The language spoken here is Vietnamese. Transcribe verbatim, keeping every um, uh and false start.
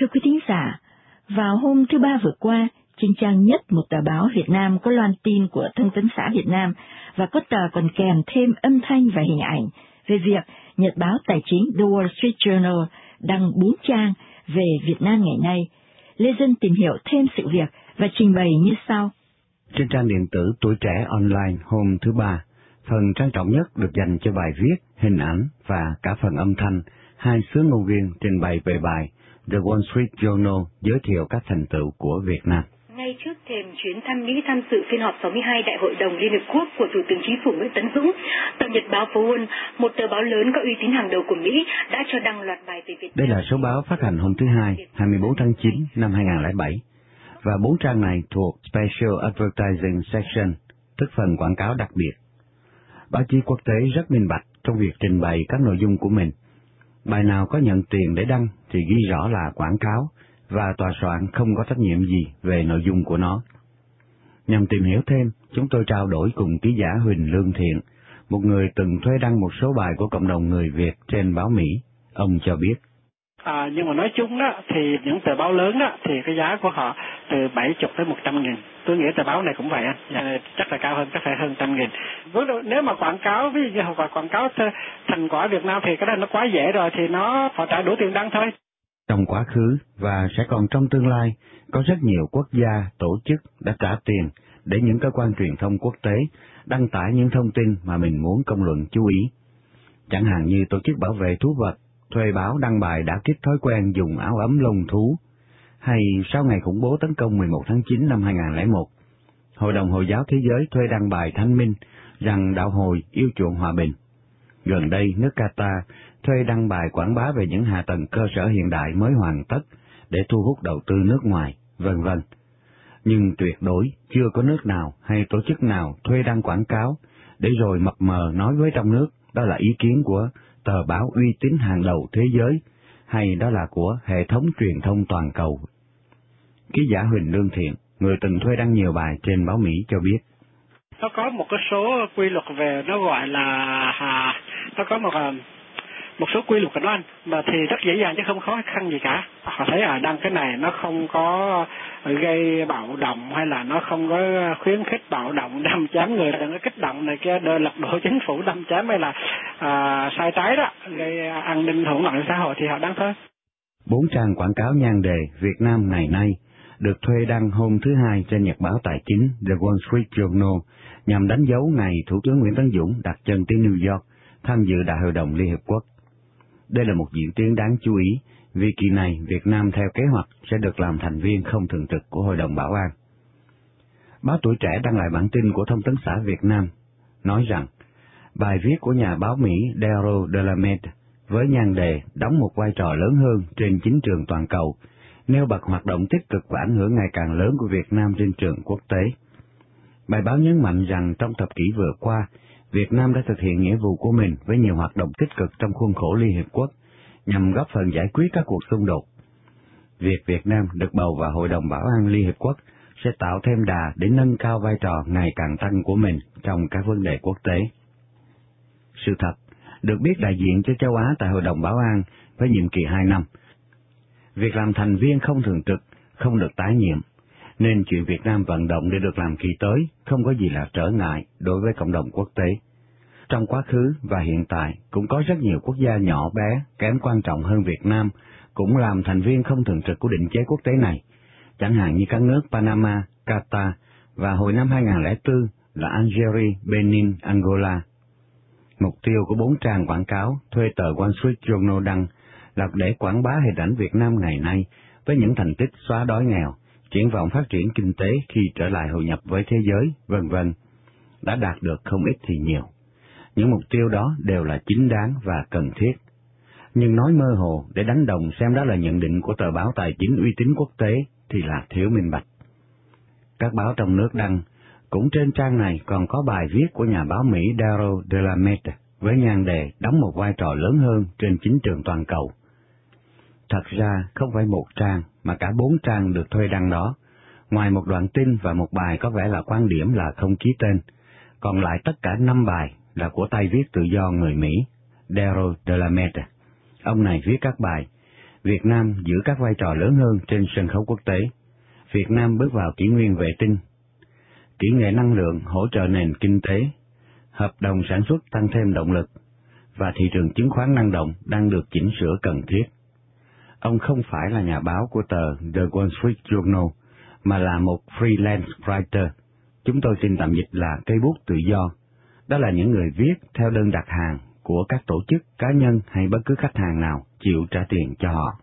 Thưa quý thính giả, vào hôm thứ Ba vừa qua, trên trang nhất một tờ báo Việt Nam có loan tin của Thông tấn xã Việt Nam và có tờ còn kèm thêm âm thanh và hình ảnh về việc nhật báo tài chính The Wall Street Journal đăng bốn trang về Việt Nam ngày nay. Lê Dân tìm hiểu thêm sự việc và trình bày như sau. Trên trang điện tử Tuổi Trẻ Online hôm thứ Ba, phần trang trọng nhất được dành cho bài viết, hình ảnh và cả phần âm thanh. Hai sứ ngôn viên trình bày về bài The Wall Street Journal giới thiệu các thành tựu của Việt Nam. Ngay trước thềm chuyến thăm Mỹ tham dự phiên họp sáu mươi hai Đại hội đồng Liên Hợp Quốc của Thủ tướng Chính phủ Nguyễn Tấn Dũng, tờ Nhật báo Phố Wall, một tờ báo lớn có uy tín hàng đầu của Mỹ, đã cho đăng loạt bài về Việt Nam. Đây là số báo phát hành hôm thứ Hai, hai mươi bốn tháng chín năm hai nghìn không trăm lẻ bảy, và bốn trang này thuộc Special Advertising Section, tức phần quảng cáo đặc biệt. Báo chí quốc tế rất minh bạch trong việc trình bày các nội dung của mình. Bài nào có nhận tiền để đăng thì ghi rõ là quảng cáo, và tòa soạn không có trách nhiệm gì về nội dung của nó. Nhằm tìm hiểu thêm, chúng tôi trao đổi cùng ký giả Huỳnh Lương Thiện, một người từng thuê đăng một số bài của cộng đồng người Việt trên báo Mỹ. Ông cho biết. À, nhưng mà nói chung đó, thì những tờ báo lớn đó, thì cái giá của họ từ bảy mươi tới một trăm nghìn. Tôi nghĩ tờ báo này cũng vậy, à, chắc là cao hơn, chắc phải hơn trăm nghìn. Nếu mà quảng cáo, ví dụ như họ quảng cáo thành quả Việt Nam thì cái đó nó quá dễ rồi, thì nó họ trả đủ tiền đăng thôi. Trong quá khứ và sẽ còn trong tương lai, có rất nhiều quốc gia, tổ chức đã trả tiền để những cơ quan truyền thông quốc tế đăng tải những thông tin mà mình muốn công luận chú ý. Chẳng hạn như tổ chức bảo vệ thú vật thuê báo đăng bài đã kích thói quen dùng áo ấm lông thú, hay sau ngày khủng bố tấn công mười một tháng chín năm hai nghìn không trăm lẻ một, Hội đồng Hồi giáo Thế giới thuê đăng bài thanh minh rằng đạo Hồi yêu chuộng hòa bình. Gần đây, nước Qatar thuê đăng bài quảng bá về những hạ tầng cơ sở hiện đại mới hoàn tất để thu hút đầu tư nước ngoài, vân vân. Nhưng tuyệt đối chưa có nước nào hay tổ chức nào thuê đăng quảng cáo để rồi mập mờ nói với trong nước đó là ý kiến của tờ báo uy tín hàng đầu thế giới, hay đó là của hệ thống truyền thông toàn cầu. Ký giả Huỳnh Lương Thiện, người từng thuê đăng nhiều bài trên báo Mỹ cho biết. Nó có một cái số quy luật về, nó gọi là, à, nó có một một số quy luật của nó anh, mà thì rất dễ dàng chứ không khó khăn gì cả. Họ thấy à đăng cái này nó không có gây bạo động, hay là nó không có khuyến khích bạo động, đâm chém người, đừng có kích động này kia, đưa lật đổ chính phủ, đâm chém hay là à, sai trái đó, gây an ninh hỗn loạn xã hội thì họ đăng thôi. Bốn trang quảng cáo nhan đề Việt Nam ngày nay được thuê đăng hôm thứ Hai trên nhật báo tài chính The Wall Street Journal nhằm đánh dấu ngày Thủ tướng Nguyễn Tấn Dũng đặt chân tới New York tham dự Đại hội đồng Liên Hợp Quốc. Đây là một diễn tiến đáng chú ý, vì kỳ này Việt Nam theo kế hoạch sẽ được làm thành viên không thường trực của Hội đồng Bảo an. Báo Tuổi Trẻ đăng lại bản tin của Thông tấn xã Việt Nam, nói rằng bài viết của nhà báo Mỹ Daryl Delamed với nhan đề đóng một vai trò lớn hơn trên chính trường toàn cầu, nêu bật hoạt động tích cực và ảnh hưởng ngày càng lớn của Việt Nam trên trường quốc tế. Bài báo nhấn mạnh rằng trong thập kỷ vừa qua, Việt Nam đã thực hiện nghĩa vụ của mình với nhiều hoạt động tích cực trong khuôn khổ Liên Hiệp Quốc nhằm góp phần giải quyết các cuộc xung đột. Việc Việt Nam được bầu vào Hội đồng Bảo an Liên Hiệp Quốc sẽ tạo thêm đà để nâng cao vai trò ngày càng tăng của mình trong các vấn đề quốc tế. Sự thật, được biết đại diện cho châu Á tại Hội đồng Bảo an với nhiệm kỳ hai năm. Việc làm thành viên không thường trực không được tái nhiệm, nên chuyện Việt Nam vận động để được làm kỳ tới không có gì là trở ngại đối với cộng đồng quốc tế. Trong quá khứ và hiện tại cũng có rất nhiều quốc gia nhỏ bé, kém quan trọng hơn Việt Nam cũng làm thành viên không thường trực của định chế quốc tế này, chẳng hạn như các nước Panama, Qatar và hồi năm hai nghìn không trăm lẻ bốn là Algeria, Benin, Angola. Mục tiêu của bốn trang quảng cáo thuê tờ Wall Street Journal đăng là để quảng bá hình ảnh Việt Nam ngày nay với những thành tích xóa đói nghèo, triển vọng phát triển kinh tế khi trở lại hội nhập với thế giới, vân vân, đã đạt được không ít thì nhiều. Những mục tiêu đó đều là chính đáng và cần thiết. Nhưng nói mơ hồ để đánh đồng xem đó là nhận định của tờ báo tài chính uy tín quốc tế thì là thiếu minh bạch. Các báo trong nước đăng, cũng trên trang này còn có bài viết của nhà báo Mỹ Daryl Delamed với nhan đề đóng một vai trò lớn hơn trên chính trường toàn cầu. Thật ra không phải một trang mà cả bốn trang được thuê đăng đó. Ngoài một đoạn tin và một bài có vẻ là quan điểm là không ký tên, còn lại tất cả năm bài là của tay viết tự do người Mỹ, Daryl Delamed. Ông này viết các bài Việt Nam giữ các vai trò lớn hơn trên sân khấu quốc tế. Việt Nam bước vào kỷ nguyên vệ tinh, kỹ nghệ năng lượng hỗ trợ nền kinh tế, hợp đồng sản xuất tăng thêm động lực, và thị trường chứng khoán năng động đang được chỉnh sửa cần thiết. Ông không phải là nhà báo của tờ The Wall Street Journal, mà là một freelance writer. Chúng tôi xin tạm dịch là cây bút tự do. Đó là những người viết theo đơn đặt hàng của các tổ chức, cá nhân hay bất cứ khách hàng nào chịu trả tiền cho họ.